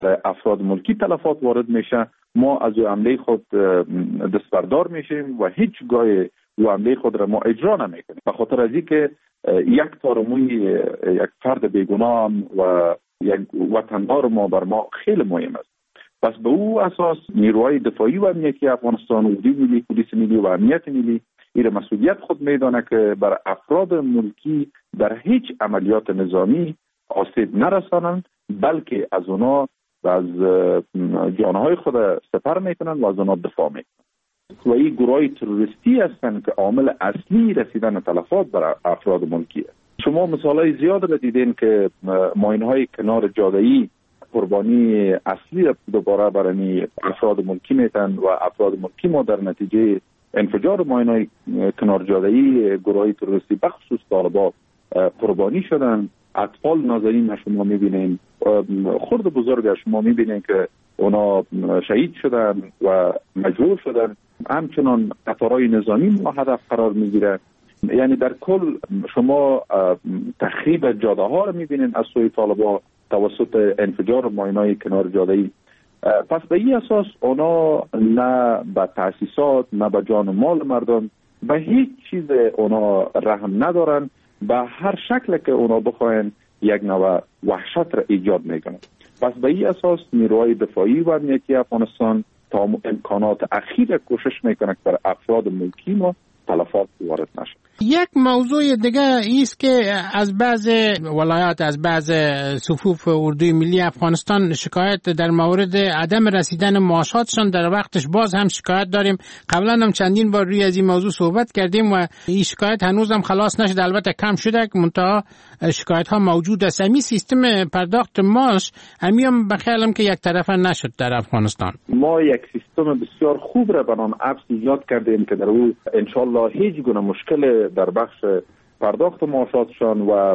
افراد ملکی تلفات وارد میشه، ما از او عمله خود دستبردار میشیم و هیچگاه او عمله خود را ما اجرا نمیکنیم، به خاطر از اینکه یک تارموی یک فرد بیگناه و یک وطندار ما بر ما خیلی مهم است. پس به او اساس نیروهای دفاعی و امنیتی افغانستان، اردوی ملی، پلیس ملی و امنیت ملی این مسئولیت خود میدانه که بر افراد ملکی در هیچ عملیات نظامی آسیب نرسانند، بلکه از اونا و از جانهای خود سپر میکنند و از اونا دفاع میکنند. و این گروه تروریستی هستند که عامل اصلی رسیدن تلفات بر افراد ملکی است. شما مثالای زیاد را دیدین که ماینهای کنار جاده‌ای قربانی اصلی دوباره برای افراد ملکی میتن و افراد ملکی ما در نتیجه انفجار ماینهای کنار جاده‌ای گروه تروریستی بخصوص طالبان قربانی شدن. اطفال نازنین شما میبینین، خرد بزرگ شما میبینین که اونا شهید شدن و مجروح شدن. همچنان قطارهای نظامی ما هدف قرار میگیره. یعنی در کل شما تخریب جاده ها رو میبینین از سوی طالبان توسط انفجار ماینای کنار جاده‌ای. پس به این اساس اونا نه به تأسیسات نه به جان و مال مردم به هیچ چیز اونا رحم ندارن. به هر شکل که اونا بخواین یک نوع وحشت را ایجاد میکنن. پس به این اساس نیروهای دفاعی و امنیتی افغانستان تا امکانات اخیر کوشش میکنه که بر افراد ملکی ما تلفات وارد نشه. یک موضوع دیگه ایست که از بعض ولایات، از بعض صفوف اردوی ملی افغانستان شکایت در مورد عدم رسیدن معاشاتشان در وقتش باز هم شکایت داریم. قبلا هم چندین بار روی از این موضوع صحبت کردیم و این شکایت هنوز هم خلاص نشد. البته کم شده که منتها شکایت ها موجود است. امی سیستم پرداخت معاش هم بخیالم که یک طرفه نشد در افغانستان. ما یک سیستم بسیار خوب را بنام اپس ایجاد کردیم که در او انشالله هیچ گونه مشکل در بخش پرداخت معاشاتشان و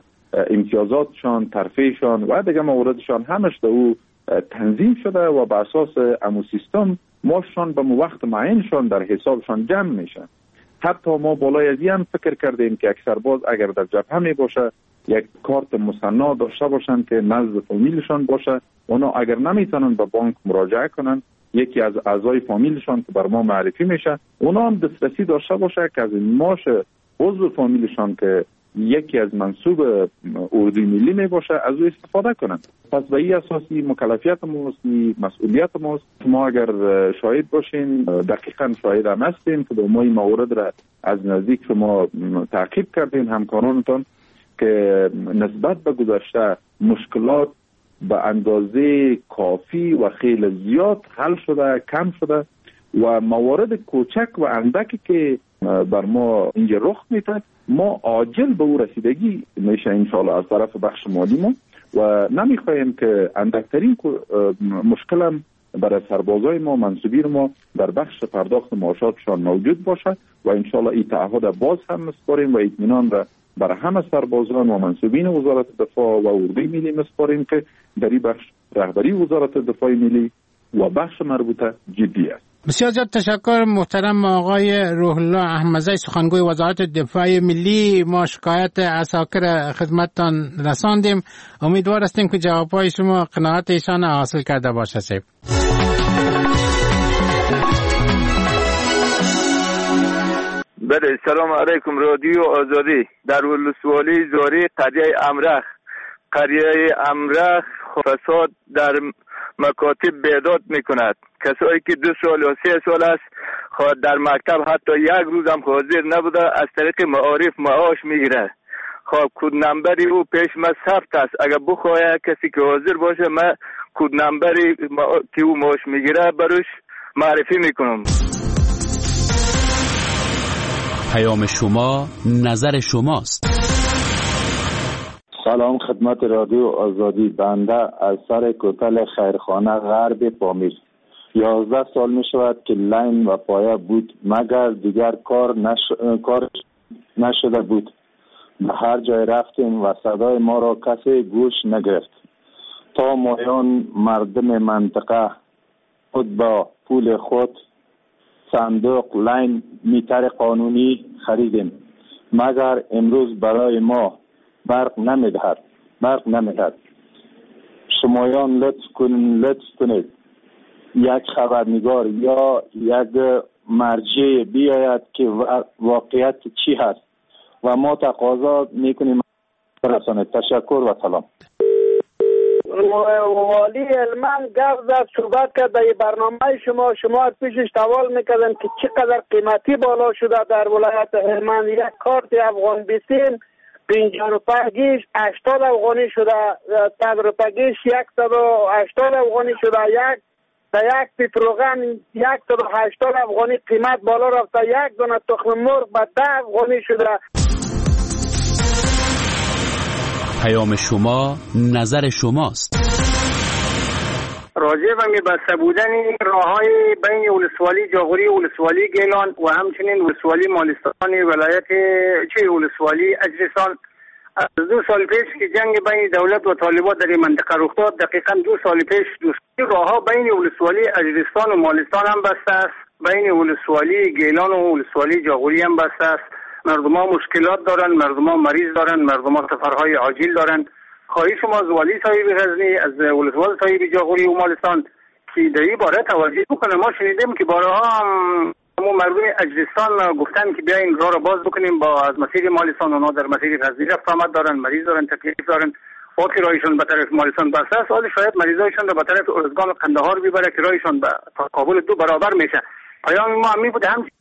امتیازاتشان، ترفیعشان و دیگه مواردشان همش در او تنظیم شده و بر اساس امو سیستم معاششان به وقت معینشان در حسابشان جمع میشن. حتی ما بالای از این فکر کردیم که یک سرباز اگر در جبهه می باشه یک کارت مصنع داشته باشن که نزد فامیلشان باشه. اونا اگر نمیتونن به بانک مراجعه کنن، یکی از اعضای فامیلشان که بر ما معرفی میشه اونا هم دسترسی داشته باشه که از این معاش عضو فامیلشان که یکی از منصوب اردوی ملی می باشه از او استفاده کنند. پس به این اساسی مکلفیت ماست، مسئولیت ماست. ما اگر شاهد باشین، دقیقاً شاهد هم هستیم که ما این موارد را از نزدیک شما تعقیب کردین همکارانتان که نسبت به گذشته مشکلات به اندازه کافی و خیلی زیاد حل شده، کم شده و موارد کوچک و اندکی که بر ما اینجا رخ میده ما عاجل به او رسیدگی میشه انشاءالله از طرف بخش مالی ما و نمیخوایم که اندکترین مشکل هم برای سربازای ما، منصوبین ما در بخش پرداخت معاشاتشان موجود باشه و انشاءالله این تعهد باز هم مسپاریم و اطمینان را برای همه سربازان و منصوبین وزارت دفاع و اردوی ملی مسپاریم که در این بخش رهبری وزارت دفاع ملی و بخش مربوطه جدی است. بسیار زیاد تشکر محترم آقای روح الله احمدزی، سخنگوی وزارت دفاع ملی. ما شکایت عساکر خدمتتان رساندیم. امیدوار هستیم که جوابهای شما قناعت ایشان حاصل کرده باشه. سیب بله، سلام علیکم. رادیو آزادی در ولسوالی زاری قریه امرخ فساد در مکاتب بیداد میکند. کسایی که 2 سال یا 3 سال است در مکتب حتی یک روز هم حاضر نبوده از طریق معارف معاش میگیره. کد نمبری او پیش ما ثبت است. اگر بخواه کسی که حاضر باشه من کد نمبری که او معاش میگیره بروش معرفی میکنم. پیام شما نظر شماست. سلام خدمت رادیو آزادی. بنده از سر کوتل خیرخانه غرب پامیر 11 سال می شود که لین و پایه بود مگر دیگر کار نشده بود. به هر جای رفتیم و صدای ما را کسی گوش نگرفت تا مایان مردم منطقه خود با پول خود صندوق لین میتر قانونی خریدیم مگر امروز برای ما برق نمیدهد. شمایان لطف کنید یک خبرنگار یا یک مرجع بیاید که واقعیت چی هست و ما تقاضا میکنیم برسانید. تشکر و سلام. والی هلمند گفت زد صحبت کرد در برنامه شما پیشش سوال میکردن که چقدر قیمتی بالا شده در ولایت هلمند. یک کارت افغان بیسیم 50 روپیه گیش 80 افغانی شده، 100 روپیه گیش 180 افغانی شده، یک پیتروغن 180 افغانی قیمت بالا رفته، یک دونه تخم مرغ به 10 افغانی شده. پیام شما نظر شماست. راجع به میبسته بودن راههای بین ولسوالی جاغوری و ولسوالی گیلان و همچنین ولسوالی مالستان ولایت ولسوالی اجرستان، از 2 سال پیش که جنگ بین دولت و طالبان در این منطقه رخ داد، دقیقاً 2 سال پیش راهها بین ولسوالی اجرستان و مالستان هم بسته است، بین ولسوالی گیلان و ولسوالی جاغوری هم بسته است. مردم‌ها مشکلات دارن، مردم‌ها مریض دارن، مردم‌ها سفرهای عاجل دارن. خواهی شما از والی صاحب غزنی، از ولسوالی صاحب جاغوری و مالستان که در این باره توجه بکنه. ما شنیدیم که بارها هم مردم اجرستان گفتن که بیاین راه را باز بکنیم با از مسیر مالستان. اونا در مسیر غزنی رفت آمد دارن، مریض دارن، تکلیف دارن. وقتی راهشون به طرف مالستان بسته است، حالا شاید مریضایشون رو به طرف ارزگان و قندهار ببره که راهشون به کابل 2 برابر میشه. پیام ما هم میبوده. هم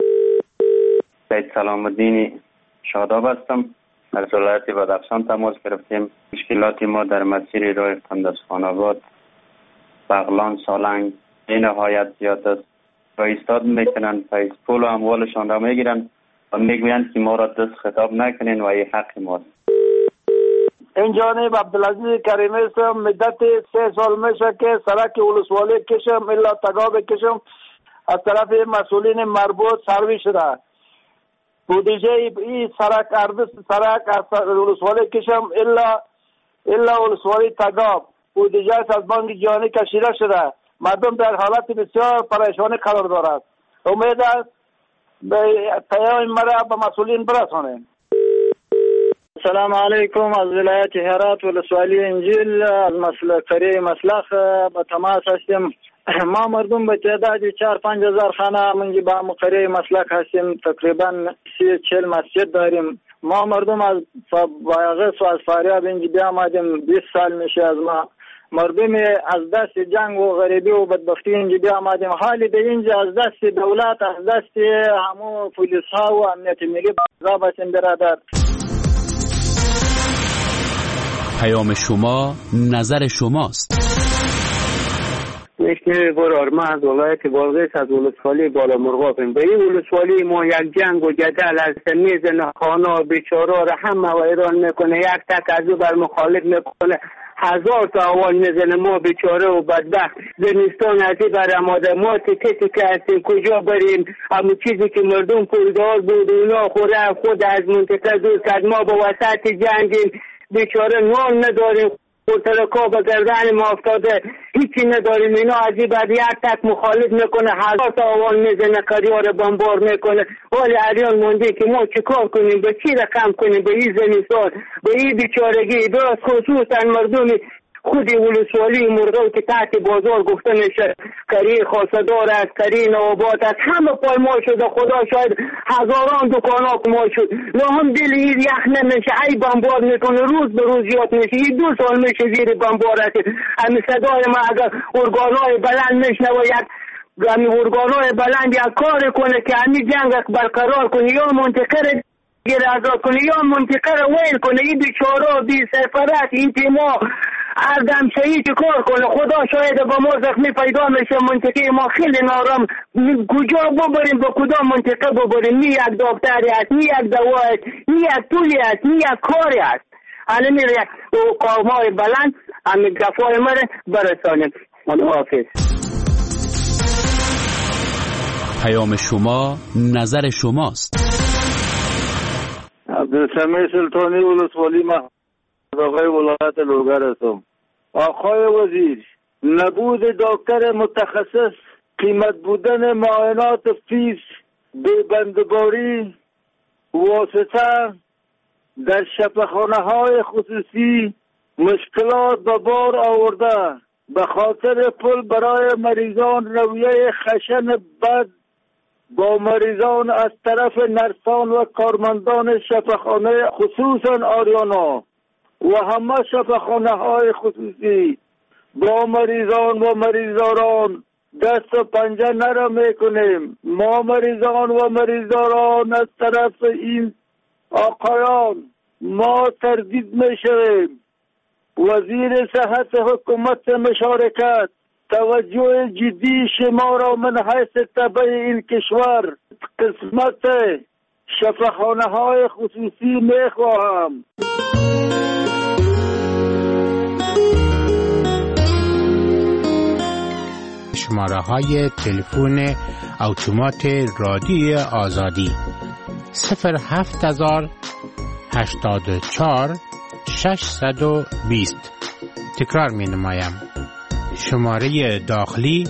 سلام الدین شاداب هستم. از ولایت بدخشان تماس گرفتیم. مشکلات ما در مسیر راه قندزخان آباد بغلان سالنگ به نهایت زیاد است. را ایستاد میکنن، پایز پول و اموالشان را میگیرن و میگویند که ما را دست خطاب نکنین و این حق ماست. این جانب عبدالعزیز کریمی هستم. مدت 3 سال میشه که سرک ولسوالی کشم الا تگاب کشم از طرف مسئولین مربوط سروی شده. بودجه این سرک عرض سرک از ولسوالی کشم الا ولسوالی تگاب بودجه از بانک جهانی کشیده شده. مردم در حالت بسیار پریشانی قرار دارد. امید است به پیام مرا به مسئولین برسانیم. السلام علیکم. از ولایت هرات ولسوالی انجیل از قریه مسلخ به تماس هستیم. ما مردم به تعداد 4-5 هزار خانه منجی با قریه مسلخ هستیم. تقریبا 30-40 مسجد داریم. ما مردم از بایغس و از فاریاب اینجا بیامدیم. 20 سال میشه از ما مردم از دست جنگ و غریبی و بدبختی اینجا بیامدیم. حالی به اینجا از دست دولت، از دست همو پولیس ها و امنیت ملی عذاب هستیم برادر. پیام شما نظر شماست. میشنوی برار. ما از ولایت بادغیس از ولسوالی بالا مرغابیم. به این ولسوالی ما یک جنگ و جدل از میزن خانه بیچاره را همه و ایران میکنه. یک تک از او بر مخالف میکنه. 1000 تا اول میزنه. ما بیچاره و بدبخت زمستان ازی بر اماده. ما تکه هستیم. کجا بریم؟ همون چیزی که مردم پولدار بود اونا خود از منطقه دور کرد. ما با وسط جنگیم. بیچاره نان نداریم. ترکا به گردن ما افتاده. هیچی نداریم. اینا ازی بعد یک تک مخالف میکنه. 1000 تا اول میزنه. قریار بمبار میکنه. ولی اریان مونده که ما چیکار کنیم؟ به چی رقم کنیم؟ به این زمستان، به این بیچارگی. درست خصوصا مردم خودی ولسوالی مرغو که تحت بازار گفته میشه قریه خاصدار است، قریه نوابات است، همه پایمال شده. خدا شاید هزاران دکان ها پایمال شد. هم دل این یخ نمیشه. ای بمبار میکنه. روز به روز زیاد میشه. این 2 سال میشه زیر بمبار است. همین صدای ما اگر ارگانهای بلند میشنوه همین ارگانهای بلند یک کار کنه که همین جنگ برقرار کنه یا منطقه را گیر آزاد کنه یا منطقه را ویل کنه. این بیچاره بی سفارت این تیما هر دم شهید کار کنه. خدا شاید با ما زخمی پیدا میشه. منطقه ما خیلی نارم. کجا ببریم؟ با کدام منطقه ببریم؟ نی یک دکتری است، نی یک دوا است، نی یک پولی است، نی یک کاری است. حالا میره یک قومای بلند همین گفای مره برسانیم. حافظ. پیام شما نظر شماست. عبدالسمیع سلطانی ولسوالی آقای ولایت لوگر هستم. آقای وزیر، نبود دکتر متخصص، قیمت بودن معاینات فیس، بندباری واسطه در شفاخانه های خصوصی مشکلات به بار آورده. به خاطر پول برای مریضان رویه خشن بد با مریضان از طرف نرسان و کارمندان شفاخانه خصوصا آریانا و همه شفاخانه های خصوصی با مریضان و مریضاران دست و پنجه نرم میکنیم. ما مریضان و مریضاران از طرف این آقایان ما تردید میشویم. وزیر صحت حکومت مشارکت توجه جدی شما را من حیث تبع این کشور قسمت شفاخانه های خصوصی میخواهم. شماره های تلفن اتومات رادیوی آزادی 07084 620. تکرار می نمایم. شماره داخلی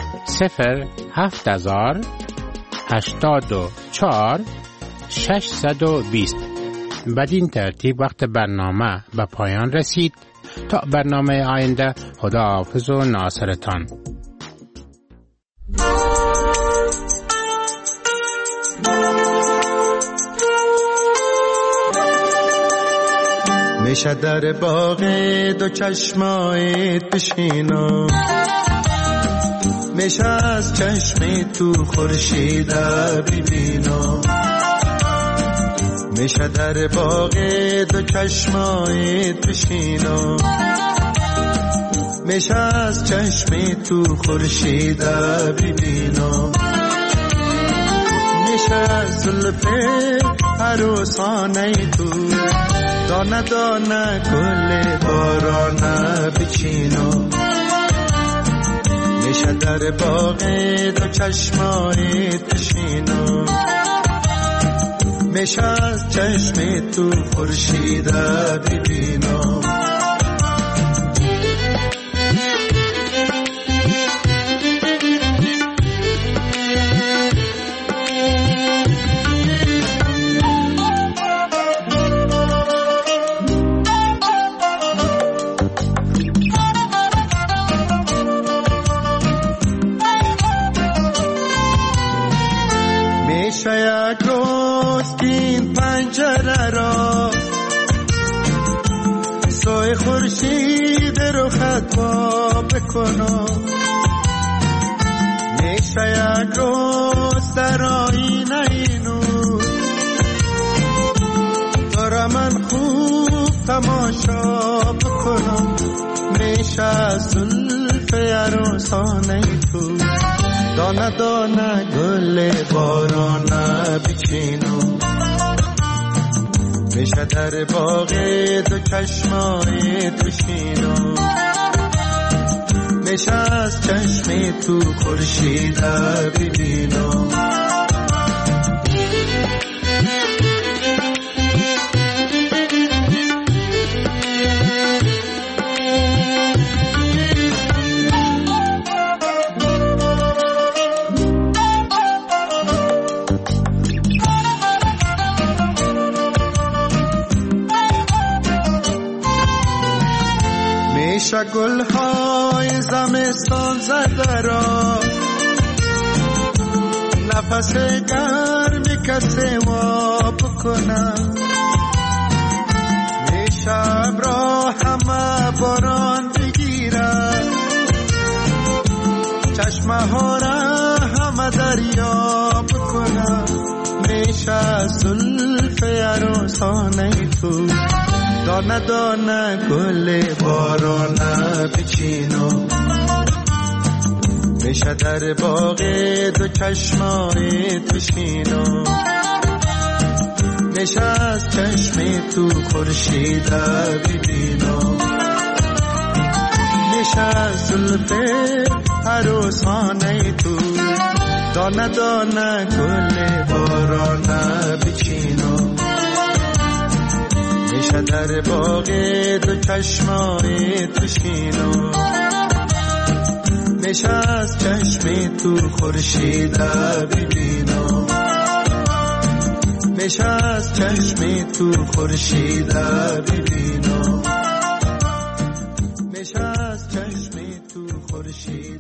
07084 620. بدین ترتیب وقت برنامه به پایان رسید. تا برنامه آینده، خداحافظ و ناصرتان. میشه در باغ دو چشمایت بشینم، میشه از چشم تو خورشید ببینم، میشه در باغ دو چشمایت بشینم، میشه از چشم تو خورشید ببینم، میشه از زلف عروسانه تو دانه دانه گل بارانه بچینم، میشه در باغ دو چشمایت بشینم، میشه از چشم تو خورشید ببینم. یک روز این پنجره را سوی خورشید رو خطا بکنم، میشه یک روز در آینه نور دارم من خوب تماشا بکنم، میشه از زلف عروسانه تو دانه دانه گل بارانه بچینم، میشه در باغ دو چشمایت بشینم، میشه از چشم تو خورشید ببینم. میشه گل‌های زمستان زده را نفس گرم کسی وا بکنم، میشه ابرها همه باران بگیرد، چشمه ها را همه دریا بکنم، میشه از زلف عروسانه تو دانه دانه گل بارانه بچینم، میشه در باغ دو چشمایت بشینم، میشه از چشم تو خورشید ببینم، میشه از زلف عروسانه تو دانه دانه گل بارانه بچینم، میشه در باغ دو چشمایت بشینم، میشه از چشم تو خورشید ببینم، میشه از چشم تو خورشید ببینم.